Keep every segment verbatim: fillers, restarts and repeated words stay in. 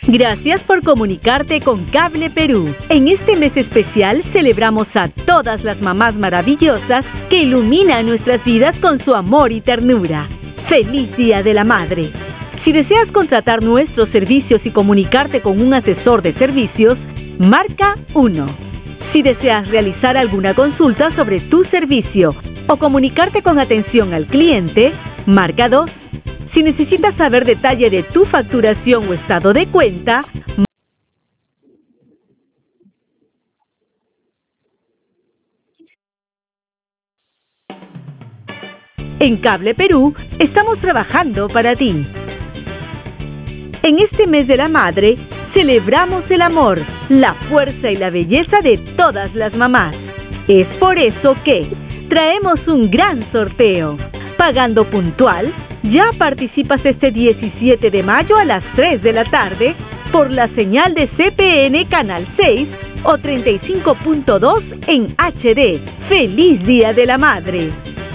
Gracias por comunicarte con Cable Perú. En este mes especial celebramos a todas las mamás maravillosas que iluminan nuestras vidas con su amor y ternura. ¡Feliz Día de la Madre! Si deseas contratar nuestros servicios y comunicarte con un asesor de servicios, marca uno. Si deseas realizar alguna consulta sobre tu servicio o comunicarte con atención al cliente, marca dos. Si necesitas saber detalle de tu facturación o estado de cuenta, en Cable Perú estamos trabajando para ti. En este mes de la madre, celebramos el amor, la fuerza y la belleza de todas las mamás. Es por eso que traemos un gran sorteo. Pagando puntual, ya participas este diecisiete de mayo a las tres de la tarde por la señal de C P N Canal seis o treinta y cinco punto dos en H D. ¡Feliz Día de la Madre!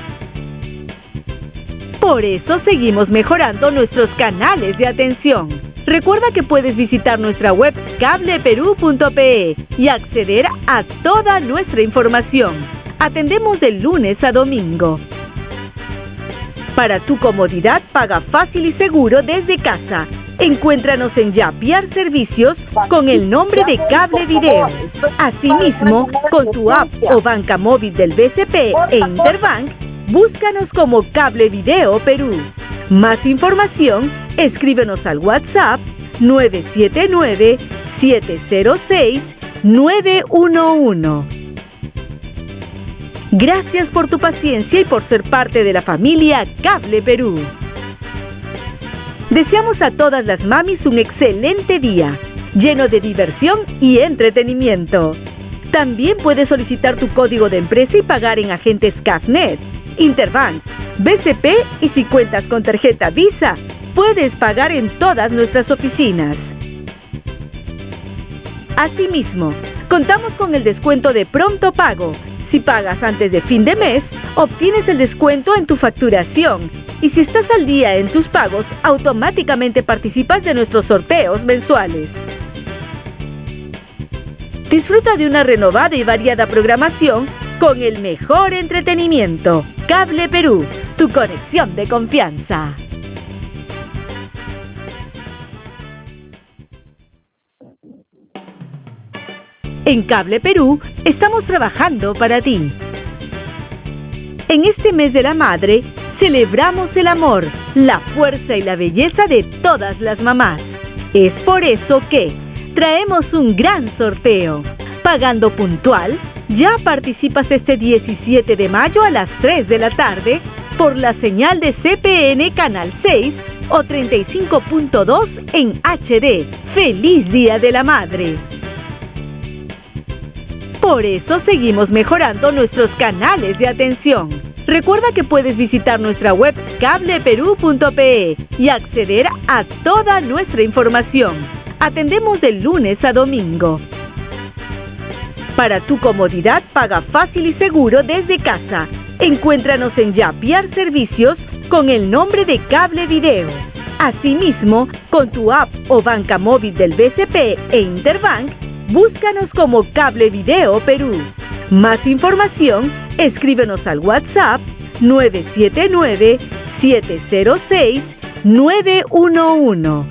Por eso seguimos mejorando nuestros canales de atención. Recuerda que puedes visitar nuestra web cable perú punto pe y acceder a toda nuestra información. Atendemos de lunes a domingo. Para tu comodidad, paga fácil y seguro desde casa. Encuéntranos en Yapiar Servicios con el nombre de Cable Video. Asimismo, con tu app o banca móvil del B C P e Interbank, búscanos como Cable Video Perú. Más información, escríbenos al WhatsApp nueve siete nueve, siete cero seis, nueve uno uno. Gracias por tu paciencia y por ser parte de la familia Cable Perú. Deseamos a todas las mamis un excelente día, lleno de diversión y entretenimiento. También puedes solicitar tu código de empresa y pagar en agentes Cafnet, Interbank, B C P y si cuentas con tarjeta Visa, puedes pagar en todas nuestras oficinas. Asimismo, contamos con el descuento de Pronto Pago. Si pagas antes de fin de mes, obtienes el descuento en tu facturación. Y si estás al día en tus pagos, automáticamente participas de nuestros sorteos mensuales. Disfruta de una renovada y variada programación con el mejor entretenimiento. Cable Perú, tu conexión de confianza. En Cable Perú estamos trabajando para ti. En este mes de la madre, celebramos el amor, la fuerza y la belleza de todas las mamás. Es por eso que traemos un gran sorteo. Pagando puntual, ya participas este diecisiete de mayo a las tres de la tarde por la señal de C P N Canal seis o treinta y cinco punto dos en H D. ¡Feliz Día de la Madre! Por eso seguimos mejorando nuestros canales de atención. Recuerda que puedes visitar nuestra web cable perú punto pe y acceder a toda nuestra información. Atendemos de lunes a domingo. Para tu comodidad, paga fácil y seguro desde casa. Encuéntranos en Yapiar Servicios con el nombre de Cable Video. Asimismo, con tu app o banca móvil del B C P e Interbank, búscanos como Cable Video Perú. Más información, escríbenos al WhatsApp nueve siete nueve, siete cero seis, nueve uno uno.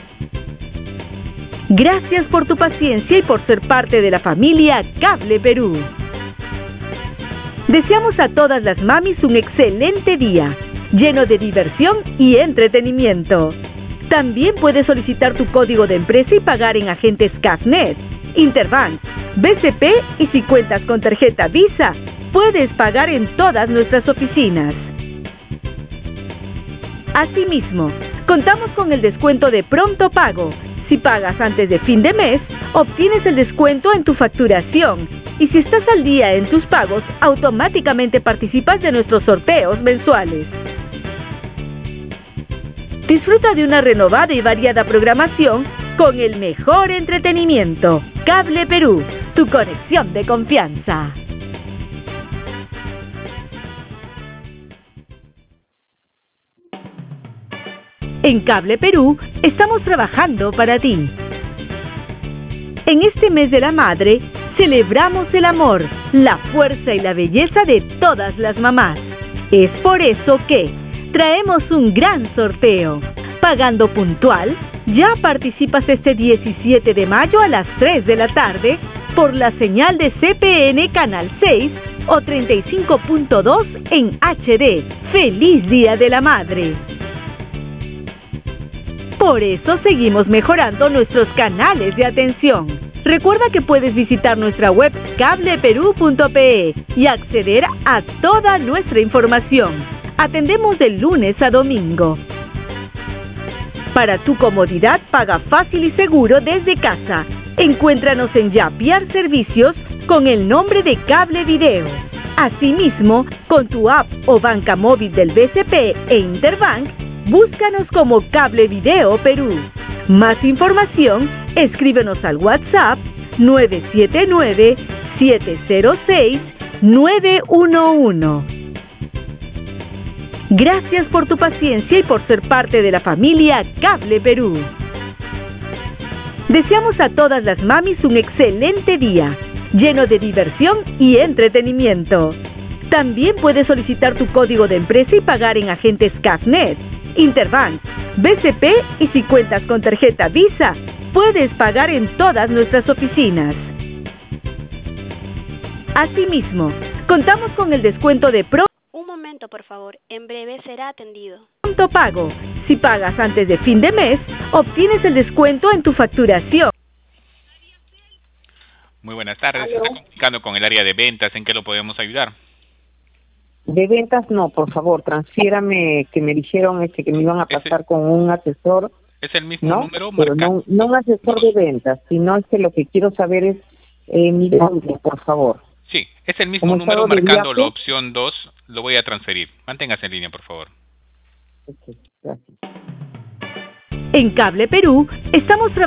Gracias por tu paciencia y por ser parte de la familia Cable Perú. Deseamos a todas las mamis un excelente día, lleno de diversión y entretenimiento. También puedes solicitar tu código de empresa y pagar en agentes Cafnet, Interbank, B C P y si cuentas con tarjeta Visa, puedes pagar en todas nuestras oficinas. Asimismo, contamos con el descuento de Pronto Pago. Si pagas antes de fin de mes, obtienes el descuento en tu facturación. Y si estás al día en tus pagos, automáticamente participas de nuestros sorteos mensuales. Disfruta de una renovada y variada programación con el mejor entretenimiento. Cable Perú, tu conexión de confianza. En Cable Perú estamos trabajando para ti. En este mes de la madre, celebramos el amor, la fuerza y la belleza de todas las mamás. Es por eso que traemos un gran sorteo. Pagando puntual, ya participas este diecisiete de mayo a las tres de la tarde por la señal de C P N Canal seis o treinta y cinco punto dos en H D. ¡Feliz Día de la Madre! Por eso seguimos mejorando nuestros canales de atención. Recuerda que puedes visitar nuestra web cable perú punto pe y acceder a toda nuestra información. Atendemos de lunes a domingo. Para tu comodidad, paga fácil y seguro desde casa. Encuéntranos en Yapiar Servicios con el nombre de Cable Video. Asimismo, con tu app o banca móvil del B C P e Interbank, búscanos como Cable Video Perú. Más información, escríbenos al WhatsApp nueve siete nueve, siete cero seis, nueve uno uno. Gracias por tu paciencia y por ser parte de la familia Cable Perú. Deseamos a todas las mamis un excelente día, lleno de diversión y entretenimiento. También puedes solicitar tu código de empresa y pagar en agentes Cafnet, Interbank, B C P y si cuentas con tarjeta Visa, puedes pagar en todas nuestras oficinas. Asimismo, contamos con el descuento de Pro. Un momento, por favor. En breve será atendido. Pronto pago. Si pagas antes de fin de mes, obtienes el descuento en tu facturación. Muy buenas tardes. ¿Aló? Se está comunicando con el área de ventas. ¿En qué lo podemos ayudar? De ventas no, por favor, transfiérame, que me dijeron este que me iban a pasar Ese- con un asesor, ¿Es el mismo ¿no? número? Pero Marca- no, no un asesor de ventas, sino es que lo que quiero saber es eh, mi nombre, por favor. Sí, es el mismo Como número estado de marcando viaje. la opción dos. Lo voy a transferir. Manténgase en línea, por favor. Ok, gracias. En Cable Perú, estamos trabajando